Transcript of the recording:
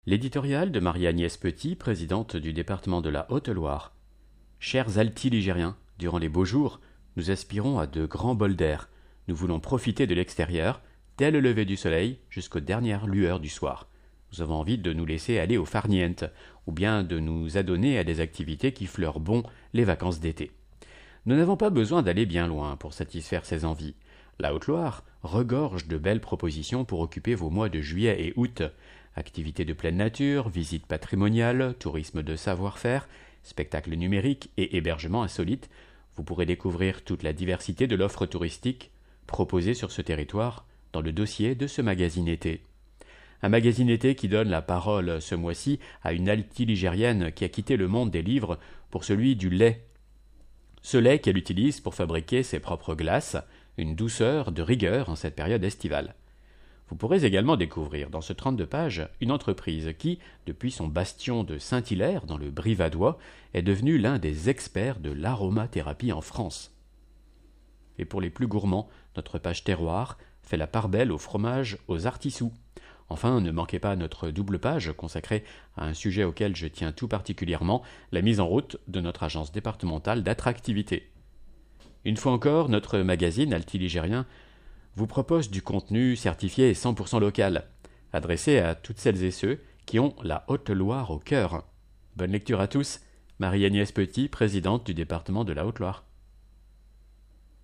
L'éditorial de Marie-Agnès Petit, présidente du département de la Haute-Loire. Chers altiligériens, durant les beaux jours, nous aspirons à de grands bols d'air. Nous voulons profiter de l'extérieur, dès le lever du soleil jusqu'aux dernières lueurs du soir. Nous avons envie de nous laisser aller au farniente, ou bien de nous adonner à des activités qui fleurent bon les vacances d'été. Nous n'avons pas besoin d'aller bien loin pour satisfaire ces envies. La Haute-Loire regorge de belles propositions pour occuper vos mois de juillet et août. Activités de pleine nature, visites patrimoniales, tourisme de savoir-faire, spectacles numériques et hébergements insolites, vous pourrez découvrir toute la diversité de l'offre touristique proposée sur ce territoire dans le dossier de ce magazine été. Un magazine été qui donne la parole ce mois-ci à une altiligérienne qui a quitté le monde des livres pour celui du lait. Ce lait qu'elle utilise pour fabriquer ses propres glaces, une douceur de rigueur en cette période estivale. Vous pourrez également découvrir dans ce 32 pages une entreprise qui, depuis son bastion de Saint-Hilaire dans le Brivadois, est devenue l'un des experts de l'aromathérapie en France. Et pour les plus gourmands, notre page terroir fait la part belle au fromage aux artisous. Enfin, ne manquez pas notre double page consacrée à un sujet auquel je tiens tout particulièrement, la mise en route de notre agence départementale d'attractivité. Une fois encore, notre magazine altiligérien vous propose du contenu certifié 100% local, adressé à toutes celles et ceux qui ont la Haute-Loire au cœur. Bonne lecture à tous, Marie-Agnès Petit, présidente du département de la Haute-Loire.